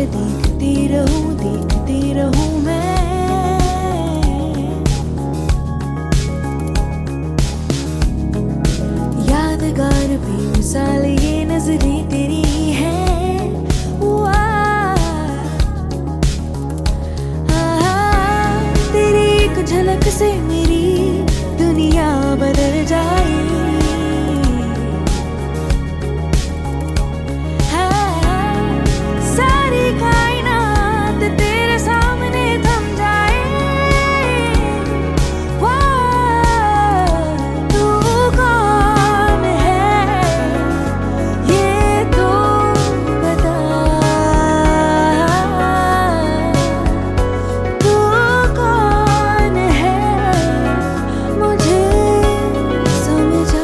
देखती रहूं मैं। यादगार बेमिसाल ये नजरें तेरी हैं। तेरी एक झलक से मेरी दुनिया बदल जाए। सारी कायनात तेरे सामने थम जाए। तू कौन है ये तो बता। तू कौन है मुझे समझा।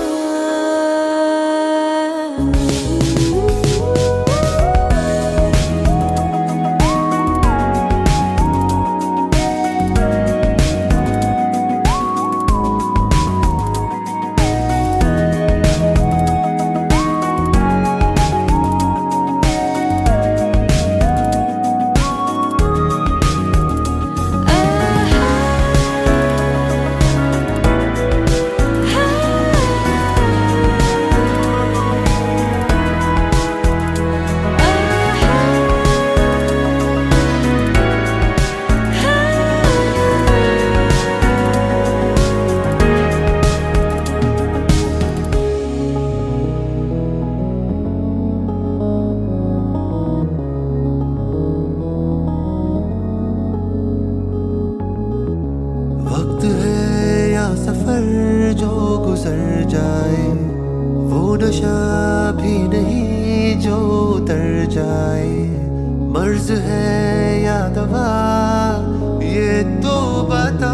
वक्त है या सफर जो गुजर जाए, वो नशा भी नहीं जो उतर जाए। मर्ज है या दवा ये तो बता।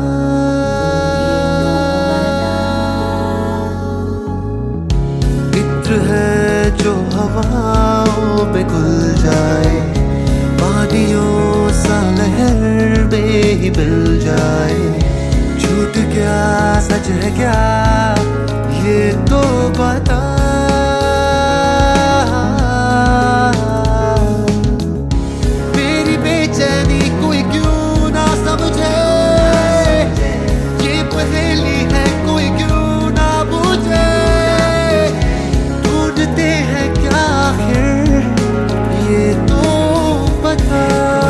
इत्र है जो हवाओं में घुल जाए, वादियों सा लहर में ही मिल जाए। झूठ क्या सच है क्या ये तो बता। मेरी बेचैनी कोई क्यों ना समझे, ये पहेली है कोई क्यों ना बूझे। ढूंढते हैं क्या आखिर ये तो बता।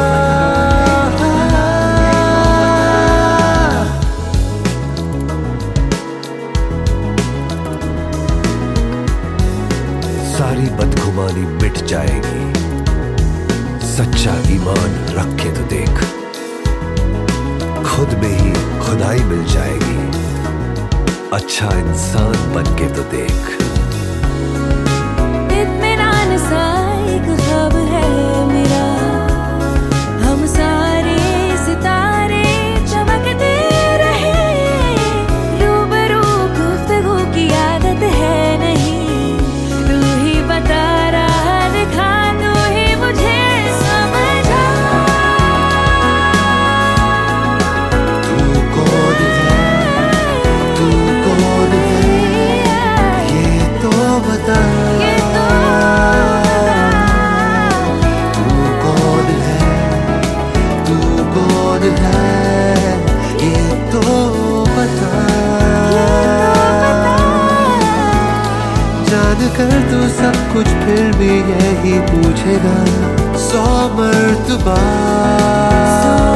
सारी बदगुमानी मिट जाएगी, सच्चा ईमान रख के तो देख। खुद में ही खुदाई मिल जाएगी, अच्छा इंसान बन के तो देख। इत्मीनान सा एक ख्वाब है मेरा, हम सारे सितारे चमकते रहे। रूबरू गुफ्तगू की आदत है नहीं, तू ही बता रहा दिखा, तू ही मुझे समझा। तू कौन है, तू कौन है ये तो बता। तू कौन है, तू कौन है ये तो बता। जान कर तू सब कुछ फिर भी यही पूछेगा 100 मर्तबा।